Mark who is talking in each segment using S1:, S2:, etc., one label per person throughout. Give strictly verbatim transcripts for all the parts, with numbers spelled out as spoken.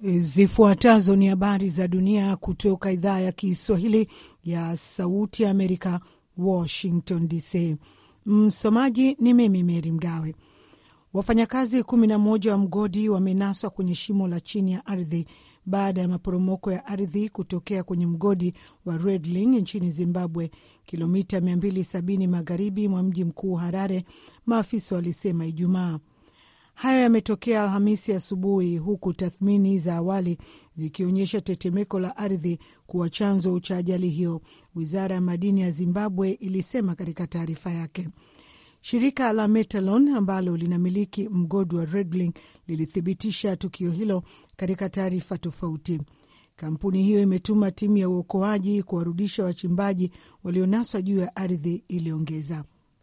S1: Zifuatazo ni habari za dunia kutoka idhaa ya Kiswahili ya Sauti ya Amerika, Washington D C. Msomaji ni mimi Meri Mgawe. Wafanyakazi kumi na moja wa mgodi wamenaswa kwenye shimo la chini ya ardhi baada ya maporomoko ya ardhi kutokea kwenye mgodi wa Redling nchini Zimbabwe, kilomita mia mbili sabini magharibi mwa mji mkuu Harare, maafisa walisema Ijumaa. Hayo yametokea Alhamisi asubuhi, huku tathmini za awali zikionyesha tetemeko la ardhi kuwa chanzo cha ajali hiyo, wizara ya madini ya Zimbabwe ilisema katika taarifa yake. Shirika la Metalon ambalo linamiliki mgodi wa Redling lilithibitisha tukio hilo katika taarifa tofauti. Kampuni hiyo imetuma timu ya uokoaji kuwarudisha wachimbaji walionaswa juu ya ardhi, iliongeza.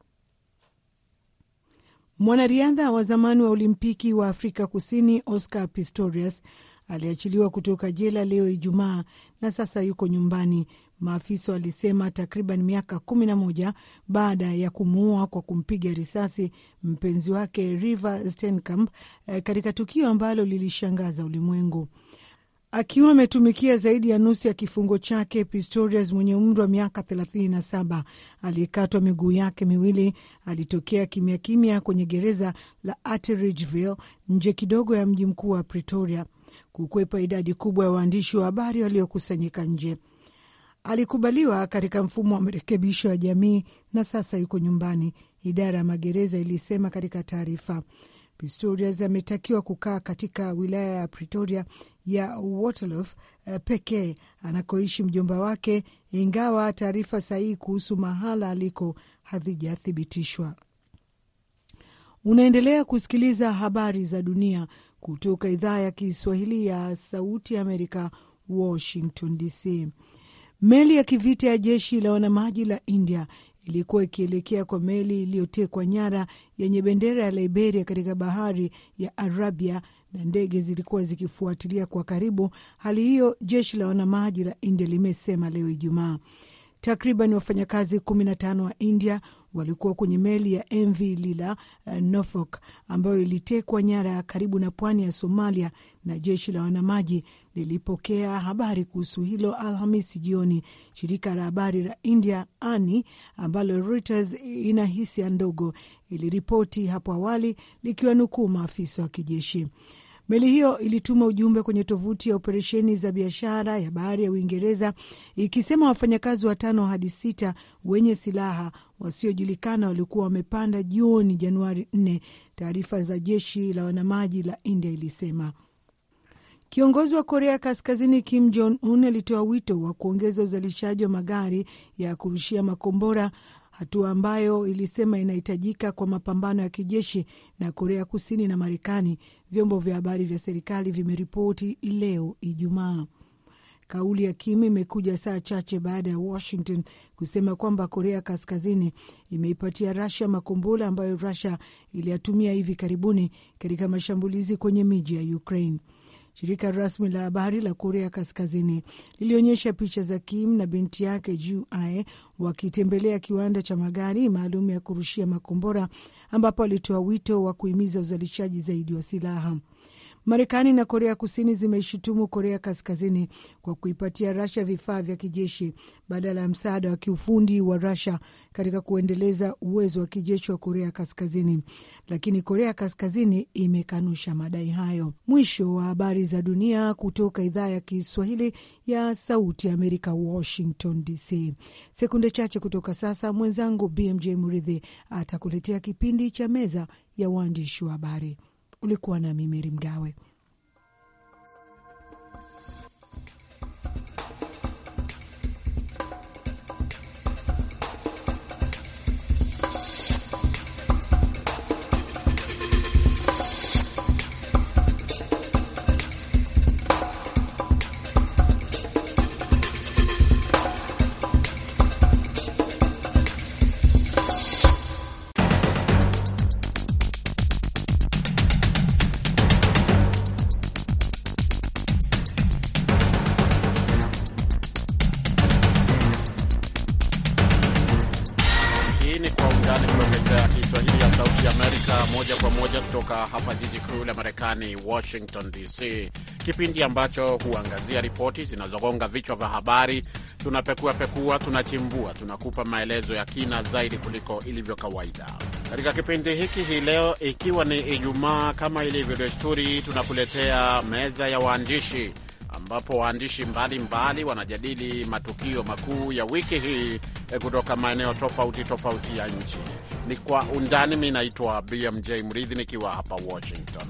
S1: Mwanariadha wa zamani wa Olimpiki wa Afrika Kusini Oscar Pistorius aliachiliwa kutoka jela leo Ijumaa na sasa yuko nyumbani, maafisa walisema, takriban miaka kumi na moja baada ya kumuua kwa kumpiga risasi mpenzi wake Reeva Steenkamp katika tukio ambalo lilishangaza ulimwengu. Akiwa ametumikia zaidi ya nusu ya kifungo chake, Pistorius mwenye umri wa miaka thelathini na saba aliyekatwa miguu yake miwili alitokea kimya kimya kwenye gereza la Atteridgeville nje kidogo ya mji mkuu wa Pretoria, kukwepa idadi kubwa ya waandishi wa habari waliokusanyika nje. Alikubaliwa katika mfumo wa marekebisho ya jamii na sasa yuko nyumbani, idara ya magereza ilisema katika taarifa. Pistorius ametakiwa kukaa katika wilaya ya Pretoria ya Waterloof uh, pekee anakoishi mjomba wake, ingawa taarifa sahihi kuhusu mahala aliko hazijathibitishwa. Unaendelea kusikiliza habari za dunia kutoka idhaa ya Kiswahili ya Sauti ya Amerika, Washington D C. Meli ya kivita ya jeshi la wanamaji la India ilikuwa ikielekea kwa meli iliyotekwa nyara yenye bendera ya Liberia katika bahari ya Arabia, na ndege zilikuwa zikifuatilia kwa karibu hali hiyo, jeshi la wanamaji la India limesema leo Ijumaa. Takriban wafanyakazi kumi na tano wa India walikuwa kwenye meli ya M V Lila uh, Norfolk ambayo ilitekwa nyara karibu na pwani ya Somalia, na jeshi la wanamaji lilipokea habari kuhusu hilo Alhamisi jioni. Shirika la habari la India A N I ambalo Reuters ina hisia ndogo iliripoti hapo awali likiwa nukuu maafisa wa kijeshi. Meli hiyo ilituma ujumbe kwenye tovuti ya operesheni za biashara ya bahari ya Uingereza ikisema wafanyakazi watano hadi sita wenye silaha wasiojulikana walikuwa wamepanda jioni Januari nne, taarifa za jeshi la wanamaji la India ilisema. Kiongozi wa Korea Kaskazini Kim Jong-un alitoa wito wa kuongeza uzalishaji wa magari ya kurushia makombora, hatua ambayo ilisema inahitajika kwa mapambano ya kijeshi na Korea Kusini na Marekani, vyombo vya habari vya serikali vimeripoti leo Ijumaa. Kauli ya Kim imekuja saa chache baada ya Washington kusema kwamba Korea Kaskazini imeipatia Russia makombora ambayo Russia iliyatumia hivi karibuni katika mashambulizi kwenye miji ya Ukraine. Shirika rasmi la habari la Korea Kaskazini lilionyesha picha za Kim na binti yake Ju Ae wakitembelea kiwanda cha magari maalum ya kurushia makombora, ambapo alitoa wito wa kuhimiza uzalishaji zaidi wa silaha. Marekani na Korea Kusini zimeishutumu Korea Kaskazini kwa kuipatia Russia vifaa vya kijeshi badala ya msaada wa kiufundi wa Russia katika kuendeleza uwezo wa kijeshi wa Korea Kaskazini, lakini Korea Kaskazini imekanusha madai hayo. Mwisho wa habari za dunia kutoka idhaa ya Kiswahili ya Sauti ya Amerika, Washington D C. Sekunde chache kutoka sasa, mwenzangu B M J Muridhi atakuletea kipindi cha Meza ya Waandishi wa Habari. Ulikuwa na Mimeri Mgawe.
S2: Amerika moja kwa moja kutoka hapa jiji kuu la Marekani, Washington D C, kipindi ambacho huangazia ripoti zinazogonga vichwa vya habari. Tunapekua pekua, tunachimbua, tunakupa maelezo ya kina zaidi kuliko ilivyo kawaida. Katika kipindi hiki hii leo, ikiwa ni Ijumaa, kama ilivyo desturi, tunakuletea meza ya waandishi, ambapo waandishi mbalimbali wanajadili matukio makuu ya wiki hii kutoka maeneo tofauti tofauti ya nchi. Ni kwa undani. Mimi naitwa B M J Mridhi nikiwa hapa Washington.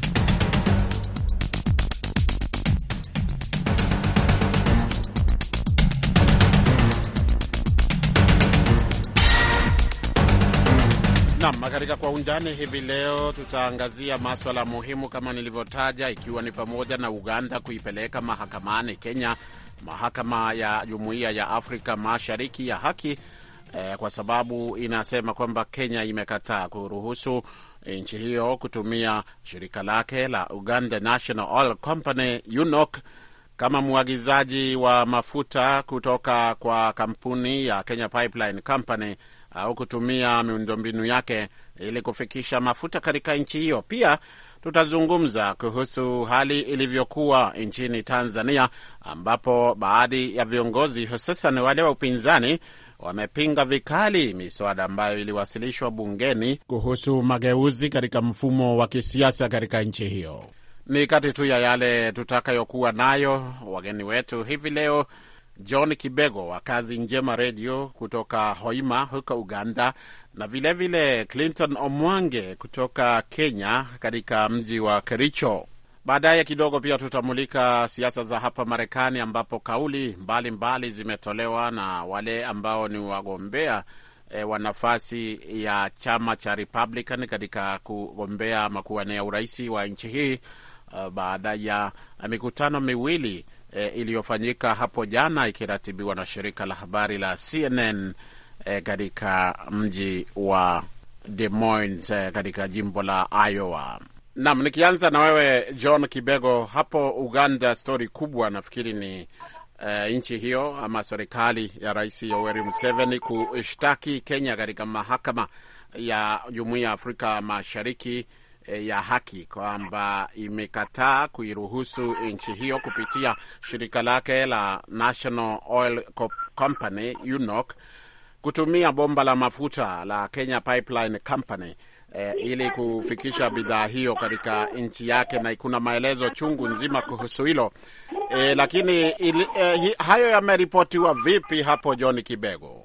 S2: Naam, katika kwa undani hivi leo tutaangazia masuala muhimu kama nilivyotaja, ikiwa ni pamoja na Uganda kuipeleka mahakamani Kenya mahakama ya Jumuiya ya Afrika Mashariki ya haki eh, kwa sababu inasema kwamba Kenya imekataa kuruhusu nchi hiyo kutumia shirika lake la Uganda National Oil Company U N O C kama mwagizaji wa mafuta kutoka kwa kampuni ya Kenya Pipeline Company au kutumia miundombinu yake ili kufikisha mafuta katika nchi hiyo. Pia tutazungumza kuhusu hali ilivyokuwa nchini Tanzania, ambapo baadhi ya viongozi hususan wale wa upinzani wamepinga vikali miswada ambayo iliwasilishwa bungeni kuhusu mageuzi katika mfumo wa kisiasa katika nchi hiyo. Ni kati tu ya yale tutakayokuwa nayo. Wageni wetu hivi leo, John Kibego wa Kazi Njema Radio kutoka Hoima huko Uganda, na vilevile vile Clinton Omwange kutoka Kenya katika mji wa Kericho. Baadaye kidogo pia tutamulika siasa za hapa Marekani, ambapo kauli mbalimbali mbali zimetolewa na wale ambao ni wagombea e, wa nafasi ya chama cha Republican katika kugombea makuwania urais wa nchi hii uh, baada ya mikutano miwili E, iliyofanyika hapo jana ikiratibiwa na shirika la habari la C N N e, katika mji wa Des Moines e, katika jimbo la Iowa. Naam, nikianza na wewe John Kibego hapo Uganda, story kubwa nafikiri ni e, nchi hiyo ama serikali ya Rais Yoweri Museveni kushtaki Kenya katika mahakama ya Jumuiya ya Afrika Mashariki ya haki kwamba imekataa kuiruhusu nchi hiyo kupitia shirika lake la National Oil Company U N O C kutumia bomba la mafuta la Kenya Pipeline Company eh, ili kufikisha bidhaa hiyo katika nchi yake, na kuna maelezo chungu nzima kuhusu hilo eh, lakini ili, eh, hayo yameripotiwa vipi hapo John Kibego?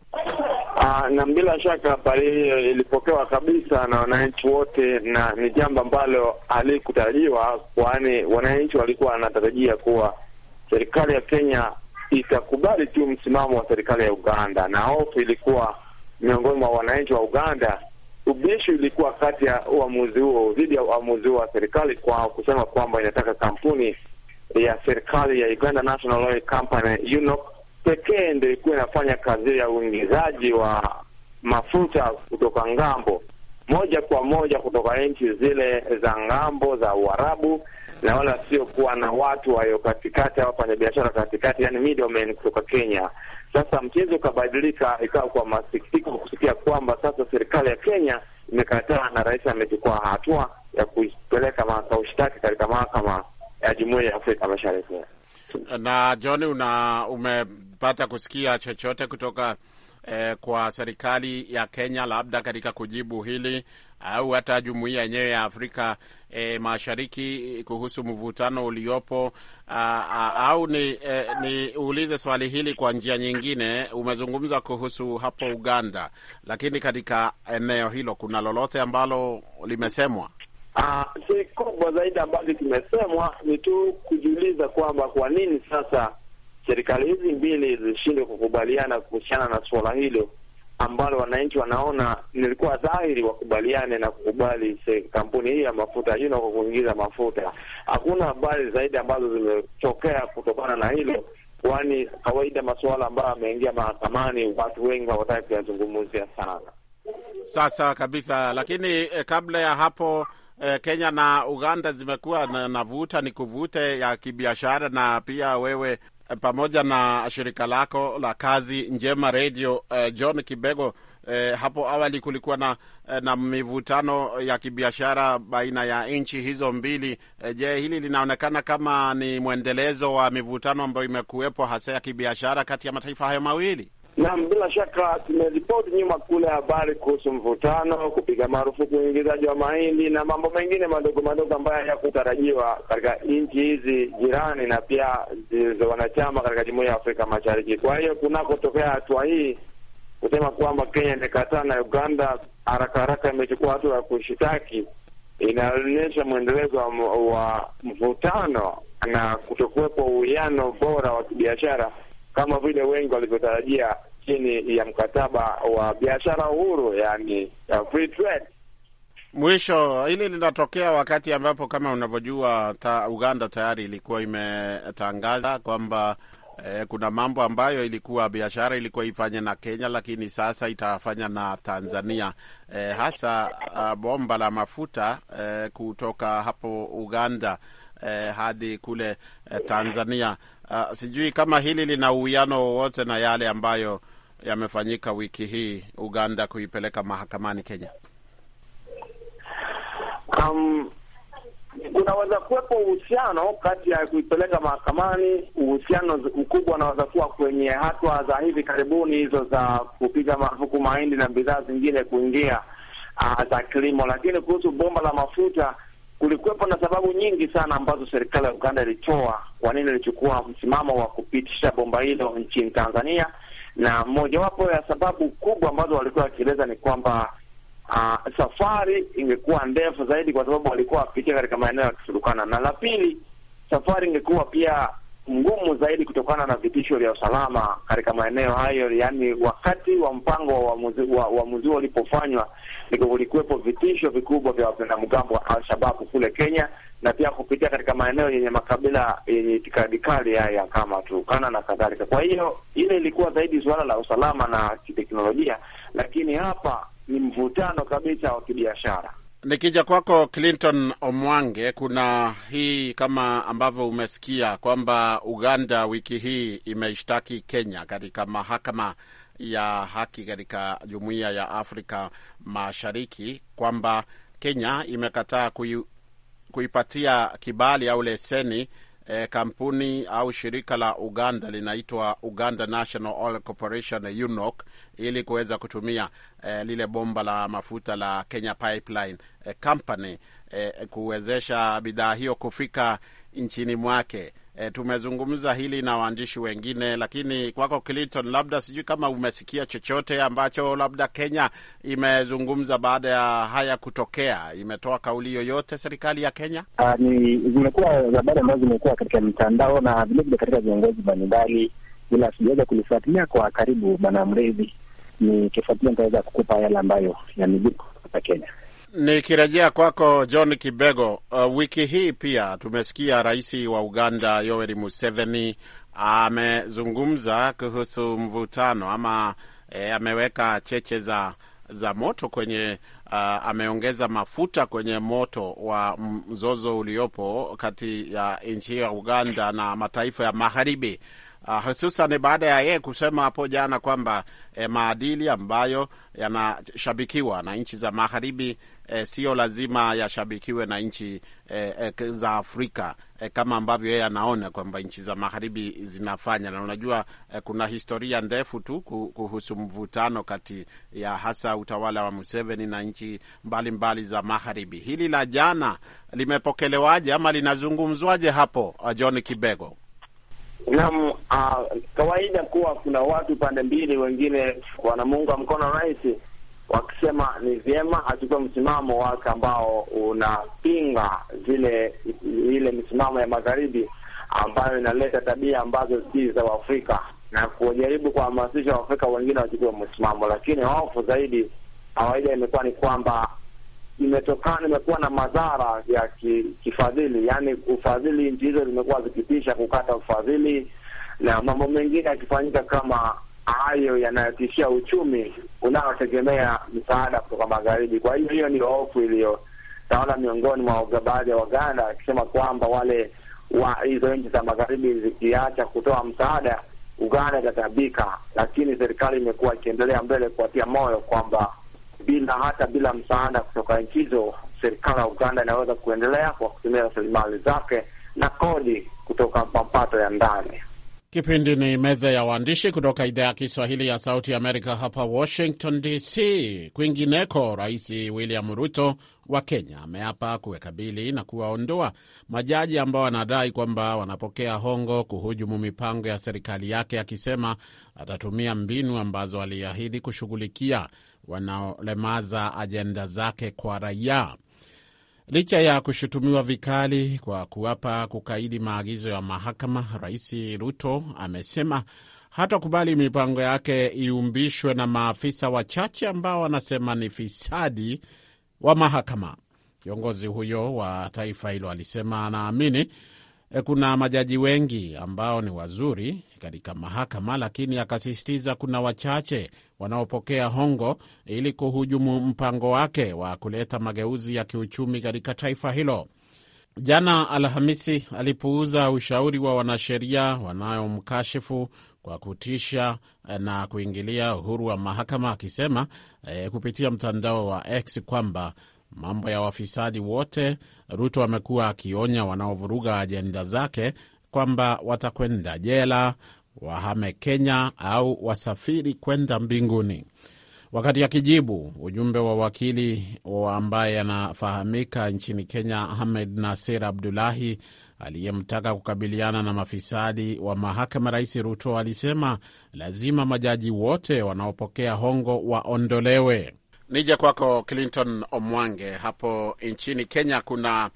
S3: Uh, na bila shaka habari hiyo ilipokewa kabisa na wananchi wote, na ni jambo ambalo halikutarajiwa, kwani wananchi walikuwa wanatarajia kuwa serikali ya Kenya itakubali tu msimamo wa serikali ya Uganda, na hofu ilikuwa miongoni mwa wananchi wa Uganda. Ubishi ilikuwa kati ya uamuzi huo dhidi ya uamuzi wa serikali kwa kusema kwamba inataka kampuni ya serikali ya Uganda National Oil Company U N O C pekee ndio ilikuwa inafanya kazi ya uingizaji wa mafuta kutoka ngambo moja kwa moja kutoka nchi zile za ngambo za Uarabu, na wala sio kuwa na watu wao katikati au wafanya biashara katikati, yani middlemen kutoka Kenya. Sasa mchezo ukabadilika, ikawa kwa masikitiko kusikia kwamba sasa serikali ya Kenya imekataa na rais amechukua hatua ya kuipeleka mashtaka katika mahakama ya Jumuiya ya Afrika Mashariki.
S2: Na John, una umepata kusikia chochote kutoka eh, kwa serikali ya Kenya labda katika kujibu hili au hata jumuiya yenyewe ya Afrika eh, Mashariki kuhusu mvutano uliopo? A, a, au ni eh, ni uulize swali hili kwa njia nyingine. Umezungumza kuhusu hapo Uganda, lakini katika eneo hilo kuna lolote ambalo limesemwa?
S3: Ah, si kubwa zaidi ambalo kimesemwa ni tu kujiuliza kwamba kwa nini sasa serikali hizi mbili zishindwe kukubaliana kuhusiana na suala hilo ambalo wananchi wanaona nilikuwa dhahiri wakubaliane na kukubali kampuni hii ya mafuta you know, kuingiza mafuta. Hakuna habari zaidi ambazo zimetokea kutokana na hilo, kwani kawaida masuala ambayo yameingia mahakamani watu wengi hawataki kuyazungumzia sana.
S2: Sasa kabisa, lakini eh, kabla ya hapo eh, Kenya na Uganda zimekuwa na navuta ni kuvute ya kibiashara, na pia wewe pamoja na shirika lako la Kazi Njema Radio. Uh, John Kibego, uh, hapo awali kulikuwa na, uh, na mivutano ya kibiashara baina ya nchi hizo mbili. Uh, je, hili linaonekana kama ni mwendelezo wa mivutano ambayo imekuwepo hasa ya kibiashara kati ya mataifa hayo mawili?
S3: Naam, bila shaka tumeripoti nyuma kule habari kuhusu mvutano, kupiga marufuku uingizaji wa mahindi na mambo mengine madogo madogo ambayo hayakutarajiwa katika nchi hizi jirani na pia zilizo wanachama katika Jumuiya ya Afrika Mashariki. Kwa hiyo kunakotokea hatua hii kusema kwamba Kenya imekataa na Uganda haraka haraka imechukua hatua ya kushitaki, inaonyesha mwendelezo wa, wa mvutano na kutokuwepo uwiano bora wa kibiashara kama vile wengi walivyotarajia chini ya mkataba wa biashara uhuru, yani ya free trade.
S2: Mwisho, hili linatokea wakati ambapo kama unavyojua ta, Uganda tayari ilikuwa imetangaza kwamba eh, kuna mambo ambayo ilikuwa biashara ilikuwa ifanye na Kenya, lakini sasa itafanya na Tanzania, eh, hasa uh, bomba la mafuta eh, kutoka hapo Uganda eh, hadi kule eh, Tanzania. Uh, sijui kama hili lina uwiano wowote na yale ambayo yamefanyika wiki hii Uganda kuipeleka mahakamani Kenya.
S3: Um, kunaweza kuwepo uhusiano kati ya kuipeleka mahakamani. Uhusiano mkubwa unaweza kuwa kwenye hatua za hivi karibuni hizo za kupiga marufuku mahindi na bidhaa zingine kuingia uh, za kilimo, lakini kuhusu bomba la mafuta kulikuwepo na sababu nyingi sana ambazo serikali ya Uganda ilitoa kwa nini ilichukua msimamo wa kupitisha bomba hilo nchini Tanzania, na mojawapo ya sababu kubwa ambazo walikuwa wakieleza ni kwamba uh, safari ingekuwa ndefu zaidi kwa sababu walikuwa wapitia katika maeneo ya Kisurukana, na la pili, safari ingekuwa pia ngumu zaidi kutokana na vitisho vya usalama katika maeneo hayo. Yani wakati wa mpango wa uamuzi wa uamuzi ulipofanywa, ndiko kulikuwepo vitisho vikubwa vya wanamgambo wa Al-Shabaab kule Kenya, na pia kupitia katika maeneo yenye makabila yenye itikadi kali haya kama Turkana na kadhalika. Kwa hiyo ile ilikuwa zaidi suala la usalama na kiteknolojia, lakini hapa ni mvutano kabisa wa kibiashara.
S2: Nikija kwako Clinton Omwange, kuna hii kama ambavyo umesikia kwamba Uganda wiki hii imeishtaki Kenya katika mahakama ya haki katika Jumuiya ya Afrika Mashariki kwamba Kenya imekataa kui, kuipatia kibali au leseni eh, kampuni au shirika la Uganda linaitwa Uganda National Oil Corporation U N O C ili kuweza kutumia eh, lile bomba la mafuta la Kenya Pipeline eh, Company eh, kuwezesha bidhaa hiyo kufika nchini mwake. E, tumezungumza hili na waandishi wengine, lakini kwako Clinton, labda sijui kama umesikia chochote ambacho labda Kenya imezungumza baada ya haya kutokea. Imetoa kauli yoyote serikali ya Kenya?
S4: Uh, ni zimekuwa habari ambazo zimekuwa katika mitandao na vile vile katika viongozi mbalimbali, bila sijaweza kulifuatilia kwa karibu. Bwana Mrezi, ni kifuatilia nitaweza kukupa yale ambayo yamejiri kutoka Kenya.
S2: Nikirejea kwako John Kibego, uh, wiki hii pia tumesikia rais wa Uganda Yoweri Museveni amezungumza kuhusu mvutano ama e, ameweka cheche za za moto kwenye uh, ameongeza mafuta kwenye moto wa mzozo uliopo kati ya nchi ya Uganda na mataifa ya magharibi. Uh, hususan baada ya yeye kusema hapo jana kwamba eh, maadili ambayo yanashabikiwa na nchi za magharibi eh, sio lazima yashabikiwe na nchi eh, eh, za Afrika eh, kama ambavyo yeye anaona kwamba nchi za magharibi zinafanya. Na unajua eh, kuna historia ndefu tu kuhusu mvutano kati ya hasa utawala wa Museveni na nchi mbalimbali za magharibi. Hili la jana limepokelewaje ama linazungumzwaje hapo, uh, John Kibego?
S3: Naam, uh, kawaida kuwa kuna watu pande mbili, wengine wanamuunga mkono rais wakisema ni vyema achukue msimamo wake ambao unapinga zile ile misimamo ya magharibi ambayo inaleta tabia ambazo si za Afrika, na kujaribu kuhamasisha Waafrika wengine wachukue msimamo. Lakini hofu zaidi kawaida imekuwa ni kwamba imetokana imekuwa na madhara ya ki, kifadhili, yani ufadhili, nchi hizo zimekuwa zikipisha kukata ufadhili na mambo mengine yakifanyika kama hayo yanayotishia uchumi unaotegemea msaada kutoka magharibi. Kwa hiyo hiyo ni hofu iliyo tawala miongoni mwa baadhi ya Waganda, akisema kwamba wale wa hizo nchi za magharibi zikiacha kutoa msaada, Uganda itatabika. Lakini serikali imekuwa ikiendelea mbele kuwatia moyo kwamba bila hata bila msaada kutoka nchi hizo, serikali ya Uganda inaweza kuendelea kwa kutumia rasilimali zake na kodi kutoka mapato ya ndani.
S2: Kipindi ni Meza ya Waandishi kutoka idhaa ya Kiswahili ya Sauti ya Amerika hapa Washington D C. Kwingineko, Rais William Ruto wa Kenya ameapa kuwakabili na kuwaondoa majaji ambao wanadai kwamba wanapokea hongo kuhujumu mipango ya serikali yake, akisema atatumia mbinu ambazo aliahidi kushughulikia wanaolemaza ajenda zake kwa raia. Licha ya kushutumiwa vikali kwa kuwapa kukaidi maagizo ya mahakama, Rais Ruto amesema hatakubali mipango yake iumbishwe na maafisa wachache ambao wanasema ni fisadi wa mahakama. Kiongozi huyo wa taifa hilo alisema anaamini kuna majaji wengi ambao ni wazuri katika mahakama, lakini akasisitiza kuna wachache wanaopokea hongo ili kuhujumu mpango wake wa kuleta mageuzi ya kiuchumi katika taifa hilo. Jana Alhamisi alipuuza ushauri wa wanasheria wanayomkashifu kwa kutisha na kuingilia uhuru wa mahakama, akisema eh, kupitia mtandao wa X kwamba mambo ya wafisadi wote. Ruto amekuwa akionya wanaovuruga ajenda zake kwamba watakwenda jela, wahame Kenya au wasafiri kwenda mbinguni. Wakati akijibu ujumbe wa wakili ambaye anafahamika nchini Kenya, Ahmed Nasir Abdullahi, aliyemtaka kukabiliana na mafisadi wa mahakama, Rais Ruto alisema lazima majaji wote wanaopokea hongo waondolewe. Nije kwako Clinton Omwange. Hapo nchini Kenya kuna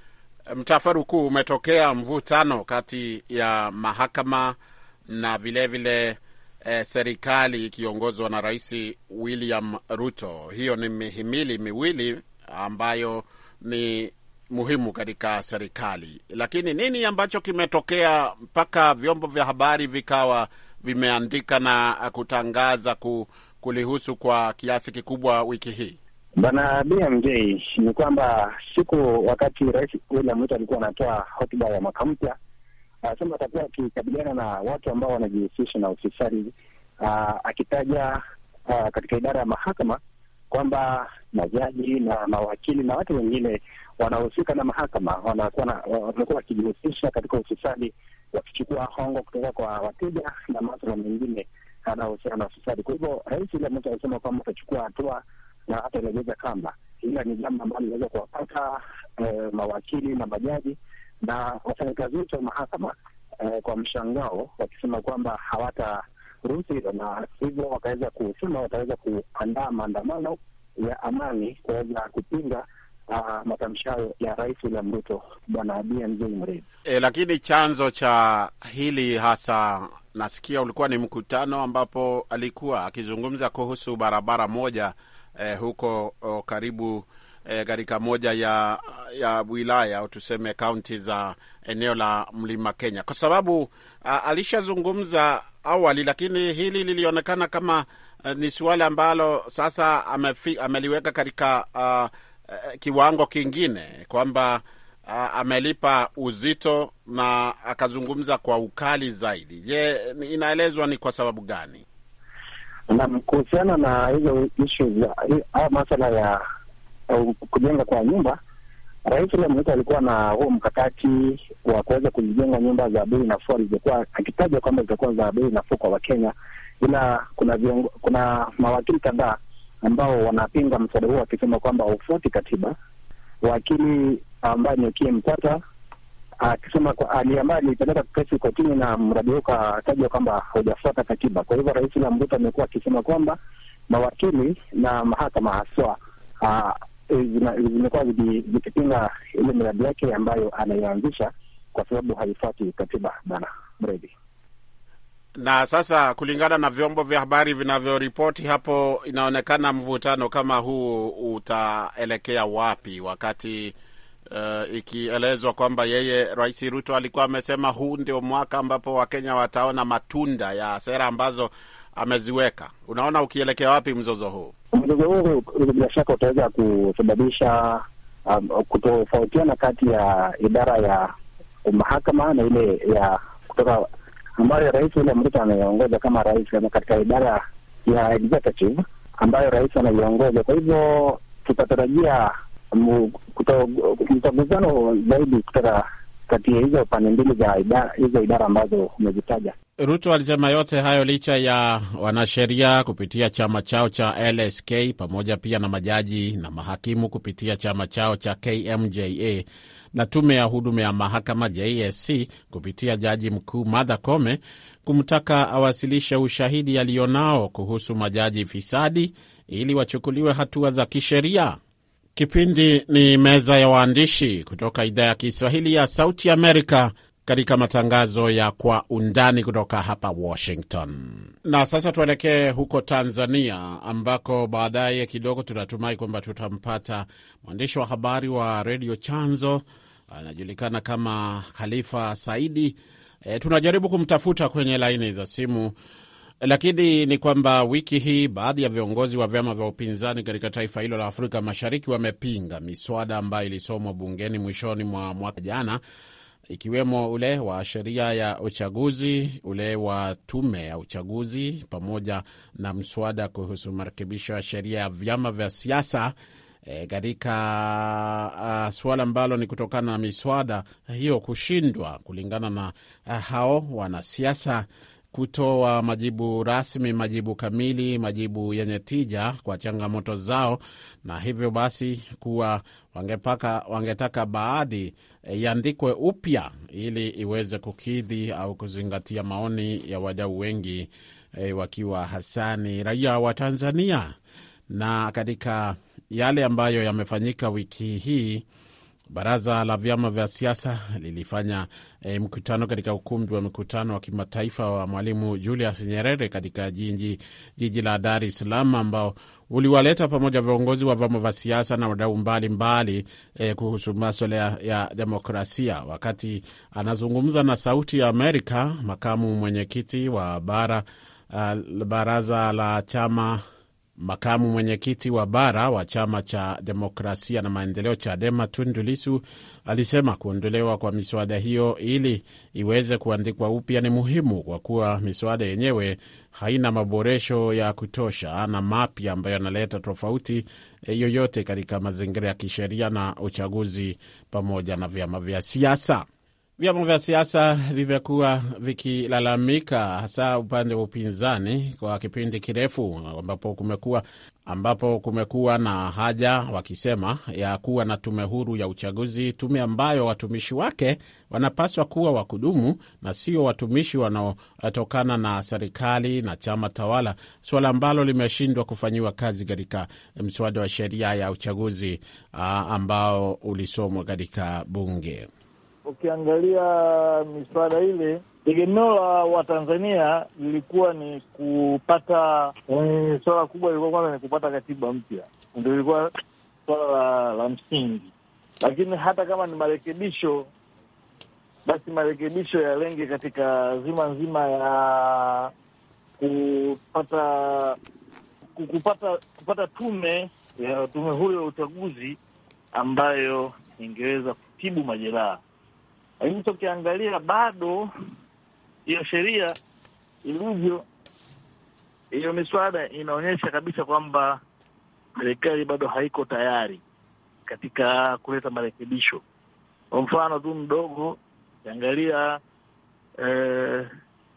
S2: mtafaruku umetokea, mvutano kati ya mahakama na vilevile vile, eh, serikali ikiongozwa na Rais William Ruto. Hiyo ni mihimili miwili ambayo ni muhimu katika serikali. Lakini nini ambacho kimetokea mpaka vyombo vya habari vikawa vimeandika na kutangaza ku kulihusu kwa kiasi kikubwa wiki hii?
S4: Bwana B M J, ni kwamba siku wakati Rais William Ruto alikuwa anatoa hotuba ya mwaka mpya, anasema atakuwa akikabiliana na watu ambao wanajihusisha na ufisadi, akitaja uh, katika idara ya mahakama kwamba majaji na mawakili na watu wengine wanahusika na mahakama wanakuwa wamekuwa wakijihusisha katika ufisadi, wakichukua hongo kutoka kwa wateja na masuala mengine anahusiana na ufisadi. Kwa hivyo Rais William Ruto alisema kwamba atachukua hatua na hata legeza kamba. Ila ni jambo ambalo linaweza kuwapata eh, mawakili na majaji na wafanyakazi wote wa mahakama eh, kwa mshangao, wakisema kwamba hawataruhusu hilo, na hivyo wakaweza kusema wataweza kuandaa maandamano ya amani kuweza kupinga uh, matamshi hayo ya Rais William Ruto. Bwana B M J Mrezi.
S2: E, lakini chanzo cha hili hasa nasikia ulikuwa ni mkutano ambapo alikuwa akizungumza kuhusu barabara moja eh, huko oh, karibu katika eh, moja ya ya wilaya au tuseme kaunti za eneo la Mlima Kenya, kwa sababu a, alishazungumza awali, lakini hili lilionekana kama a, ni suala ambalo sasa amefi, ameliweka katika a, a, kiwango kingine kwamba a, amelipa uzito na akazungumza kwa ukali zaidi. Je, inaelezwa ni kwa sababu gani?
S4: Na kuhusiana na hizo issues au masuala ya au kujenga kwa nyumba, Rais William Ruto alikuwa na huo mkakati wa kuweza kujenga nyumba za bei nafuu, alizokuwa akitaja kwamba zitakuwa za bei nafuu kwa Wakenya. Ila kuna viongo, kuna mawakili kadhaa ambao wanapinga mswada huo wakisema kwamba haufuati katiba. Wakili ambaye ni Kim Mtata akisema kwa aliambaye alipeleka kesi kotini na mradi huo akataja kwamba haujafuata katiba. Kwa hivyo Rais William Ruto amekuwa akisema kwamba mawakili na mahakama haswa uh, zimekuwa zikipinga ile miradi yake ambayo anaianzisha kwa sababu haifuati katiba. Bana Mredi.
S2: Na sasa kulingana na vyombo vya habari vinavyoripoti hapo, inaonekana mvutano kama huu utaelekea wapi, wakati uh, ikielezwa kwamba yeye Rais Ruto alikuwa amesema huu ndio mwaka ambapo Wakenya wataona matunda ya sera ambazo ameziweka. Unaona ukielekea wapi mzozo huu?
S4: Mzozo huu bila shaka utaweza kusababisha um, kutofautiana kati ya idara ya mahakama na ile ya kutoka ambayo Rais William Ruto anaiongoza kama rais katika idara ya executive ambayo rais anaiongoza. Kwa hivyo tutatarajia mtaguzano zaidi kutoka kati ya hizo pande mbili za idara, hizo idara ambazo umezitaja.
S2: Ruto alisema yote hayo licha ya wanasheria kupitia chama chao cha L S K pamoja pia na majaji na mahakimu kupitia chama chao cha K M J A na tume ya huduma ya mahakama J S C kupitia jaji mkuu Martha Koome kumtaka awasilishe ushahidi alionao kuhusu majaji fisadi ili wachukuliwe hatua za kisheria. Kipindi ni meza ya waandishi kutoka idhaa ya Kiswahili ya Sauti Amerika katika matangazo ya Kwa Undani kutoka hapa Washington. Na sasa tuelekee huko Tanzania ambako baadaye kidogo tunatumai kwamba tutampata mwandishi wa habari wa Radio Chanzo, anajulikana kama Khalifa Saidi. E, tunajaribu kumtafuta kwenye laini za simu, lakini ni kwamba wiki hii baadhi ya viongozi wa vyama vya upinzani katika taifa hilo la Afrika Mashariki wamepinga miswada ambayo ilisomwa bungeni mwishoni mwa mwaka jana, ikiwemo ule wa sheria ya uchaguzi, ule wa tume ya uchaguzi, pamoja na mswada kuhusu marekebisho ya sheria ya vyama vya siasa. E, katika uh, suala ambalo ni kutokana na miswada hiyo kushindwa kulingana na uh, hao wanasiasa kutoa majibu rasmi, majibu kamili, majibu yenye tija kwa changamoto zao, na hivyo basi kuwa wangepaka, wangetaka baadhi iandikwe e, upya ili iweze kukidhi au kuzingatia maoni ya wadau wengi e, wakiwa hasani raia wa Tanzania. Na katika yale ambayo yamefanyika wiki hii, baraza la vyama vya siasa lilifanya e, mkutano katika ukumbi wa mikutano wa kimataifa wa Mwalimu Julius Nyerere katika jiji, jiji la Dar es Salaam, ambao uliwaleta pamoja viongozi wa vyama vya siasa na wadau mbalimbali e, kuhusu masuala ya, ya demokrasia. Wakati anazungumza na Sauti ya Amerika, makamu mwenyekiti wa bara uh, baraza la chama Makamu mwenyekiti wa bara wa chama cha demokrasia na maendeleo Chadema, Tundu Lissu, alisema kuondolewa kwa miswada hiyo ili iweze kuandikwa upya ni muhimu kwa kuwa miswada yenyewe haina maboresho ya kutosha na mapya ambayo yanaleta tofauti yoyote katika mazingira ya kisheria na uchaguzi pamoja na vyama vya siasa. Vyama vya siasa vimekuwa vikilalamika, hasa upande wa upinzani, kwa kipindi kirefu, ambapo kumekuwa ambapo kumekuwa na haja, wakisema, ya kuwa na tume huru ya uchaguzi, tume ambayo watumishi wake wanapaswa kuwa wa kudumu na sio watumishi wanaotokana na serikali na chama tawala, suala ambalo limeshindwa kufanyiwa kazi katika mswada wa sheria ya uchaguzi ambao ulisomwa katika bunge.
S5: Ukiangalia miswada ile, tegemeo la Watanzania lilikuwa ni kupata eh, swala kubwa lilikuwa kwanza ni kupata katiba mpya. Ndio lilikuwa swala la, la msingi. Lakini hata kama ni marekebisho, basi marekebisho yalenge katika zima nzima ya kupata kupata kupata tume ya tume huru ya uchaguzi ambayo ingeweza kutibu majeraha. Lakini tukiangalia bado hiyo sheria ilivyo, hiyo miswada inaonyesha kabisa kwamba serikali bado haiko tayari katika kuleta marekebisho. Kwa mfano tu mdogo, ukiangalia eh,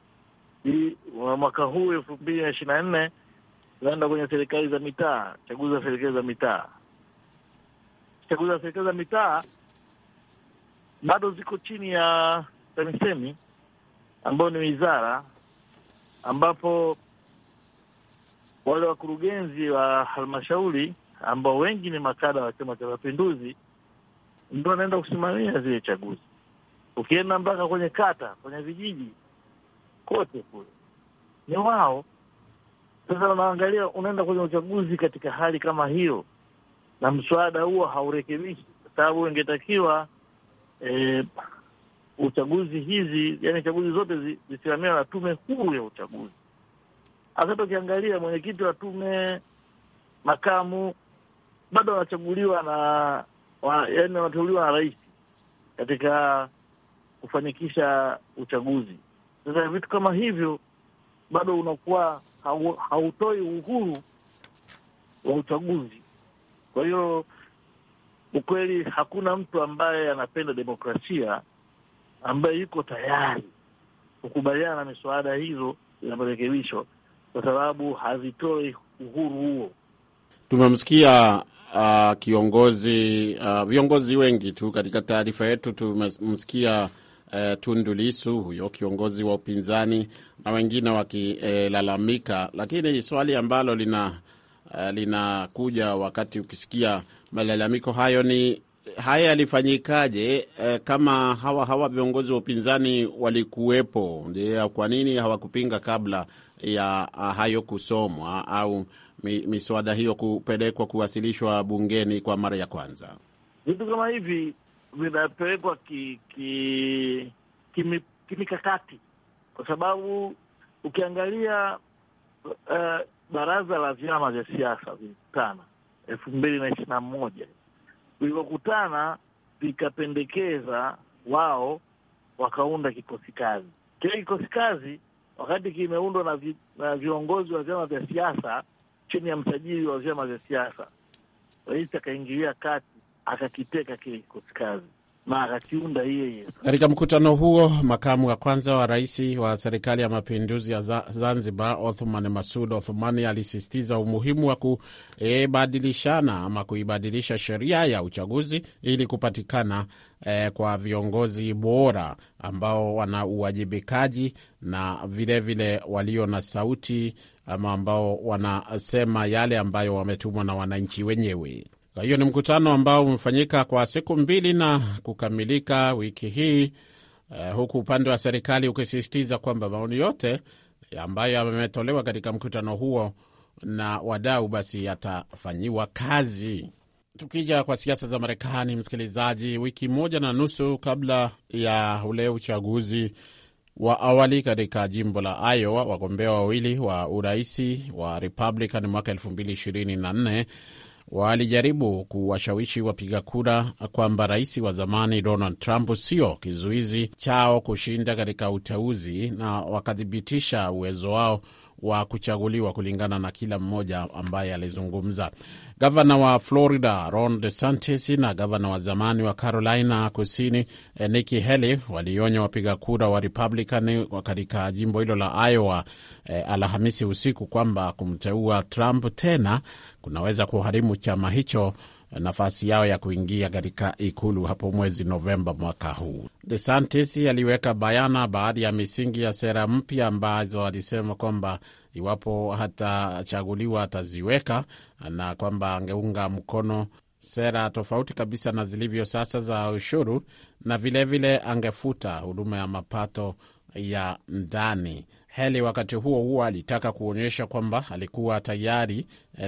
S5: mwaka huu elfu mbili na ishirini na nne tunaenda kwenye serikali za mitaa, chaguzi za serikali za mitaa. Chaguzi za serikali za mitaa bado ziko chini ya TAMISEMI ambao ni wizara, ambapo wale wakurugenzi wa halmashauri ambao wengi ni makada wa Chama cha Mapinduzi ndio wanaenda kusimamia zile chaguzi. Ukienda mpaka kwenye kata, kwenye vijiji, kote kule ni wao. Sasa unaangalia, unaenda kwenye uchaguzi katika hali kama hiyo, na mswada huo haurekebishi, kwa sababu ingetakiwa E, uchaguzi hizi, yani chaguzi zote zisimamiwa na tume huru ya uchaguzi. Hata ukiangalia mwenyekiti wa tume, makamu, bado wanachaguliwa na wa, yani wanateuliwa na rais katika kufanikisha uchaguzi. Sasa vitu kama hivyo bado unakuwa hautoi uhuru wa uchaguzi. Kwa hiyo ukweli, hakuna mtu ambaye anapenda demokrasia ambaye yuko tayari kukubaliana na miswada hizo ya marekebisho, kwa sababu hazitoi uhuru huo.
S2: Tumemsikia uh, kiongozi uh, viongozi wengi tu katika taarifa yetu. Tumemsikia uh, Tundu Lissu, huyo kiongozi wa upinzani, na wengine wakilalamika, uh, lakini swali ambalo lina uh, linakuja wakati ukisikia malalamiko hayo ni haya yalifanyikaje? Uh, kama hawa hawa viongozi wa upinzani walikuwepo, ndio kwa nini hawakupinga kabla ya uh, hayo kusomwa au miswada hiyo kupelekwa kuwasilishwa bungeni kwa mara ya kwanza?
S5: Vitu kama hivi vinapelekwa ki, ki, kimi, kimikakati, kwa sababu ukiangalia uh, baraza la vyama vya siasa vilikutana elfu mbili na ishirini na moja vilivyokutana vikapendekeza wao wakaunda kikosi kazi. Kile kikosi kazi wakati kimeundwa na, vi, na viongozi wa vyama vya siasa chini ya msajili wa vyama vya siasa, rais akaingilia kati akakiteka kile kikosi kazi na akakiunda yeye.
S2: Katika mkutano huo, makamu wa kwanza wa rais wa serikali ya mapinduzi ya Zanzibar, Othman Masoud Othmani, alisisitiza umuhimu wa kubadilishana ama kuibadilisha sheria ya uchaguzi ili kupatikana eh, kwa viongozi bora ambao wana uwajibikaji na vilevile vile walio na sauti ama ambao wanasema yale ambayo wametumwa na wananchi wenyewe. Kwa hiyo ni mkutano ambao umefanyika kwa siku mbili na kukamilika wiki hii, uh, huku upande wa serikali ukisisitiza kwamba maoni yote ambayo yametolewa katika mkutano huo na wadau basi yatafanyiwa kazi. Tukija kwa siasa za Marekani, msikilizaji, wiki moja na nusu kabla ya ule uchaguzi wa awali katika jimbo la Iowa, wagombea wawili wa uraisi wa Republican mwaka elfu mbili ishirini na nne walijaribu kuwashawishi wapiga kura kwamba rais wa zamani Donald Trump sio kizuizi chao kushinda katika uteuzi, na wakathibitisha uwezo wao wa kuchaguliwa kulingana na kila mmoja ambaye alizungumza. Gavana wa Florida Ron DeSantis na gavana wa zamani wa Carolina Kusini Nikki Haley walionya wapiga kura wa Republican katika jimbo hilo la Iowa eh, Alhamisi usiku kwamba kumteua Trump tena kunaweza kuharimu chama hicho nafasi yao ya kuingia katika ikulu hapo mwezi Novemba mwaka huu. DeSantis aliweka bayana baadhi ya misingi ya sera mpya ambazo alisema kwamba iwapo hatachaguliwa ataziweka, na kwamba angeunga mkono sera tofauti kabisa na zilivyo sasa za ushuru, na vilevile vile angefuta huduma ya mapato ya ndani. Haley wakati huo huo alitaka kuonyesha kwamba alikuwa tayari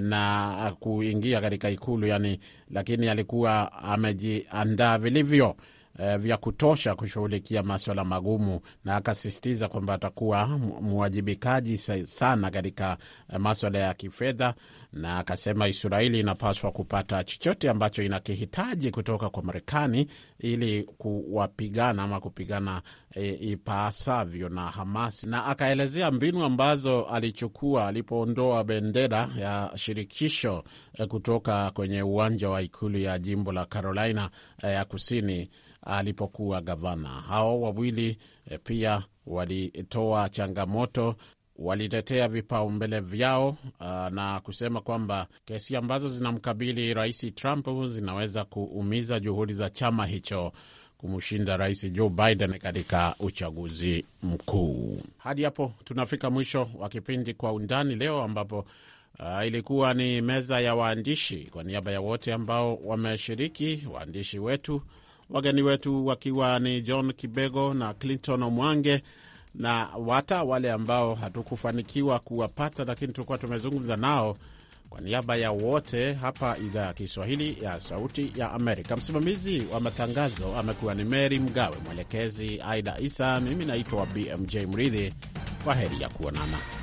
S2: na kuingia katika ikulu yani, lakini alikuwa amejiandaa vilivyo e, vya kutosha kushughulikia masuala magumu, na akasisitiza kwamba atakuwa mwajibikaji sana katika masuala ya kifedha, na akasema Israeli inapaswa kupata chochote ambacho inakihitaji kutoka kwa Marekani ili kuwapigana ama kupigana e, ipasavyo na Hamas, na akaelezea mbinu ambazo alichukua alipoondoa bendera ya shirikisho e, kutoka kwenye uwanja wa ikulu ya jimbo la Carolina e, ya Kusini alipokuwa gavana. Hao wawili e, pia walitoa changamoto, walitetea vipaumbele vyao uh, na kusema kwamba kesi ambazo zinamkabili rais Trump zinaweza kuumiza juhudi za chama hicho kumshinda rais Joe Biden katika uchaguzi mkuu. Hadi hapo tunafika mwisho wa kipindi Kwa Undani leo, ambapo uh, ilikuwa ni meza ya waandishi. Kwa niaba ya wote ambao wameshiriki, waandishi wetu, wageni wetu wakiwa ni John Kibego na Clinton Omwange, na hata wale ambao hatukufanikiwa kuwapata lakini tulikuwa tumezungumza nao, kwa niaba ya wote hapa idhaa ya Kiswahili ya Sauti ya Amerika, msimamizi wa matangazo amekuwa ni Mary Mgawe, mwelekezi Aida Isa, mimi naitwa B M J Mridhi. Kwa heri ya kuonana.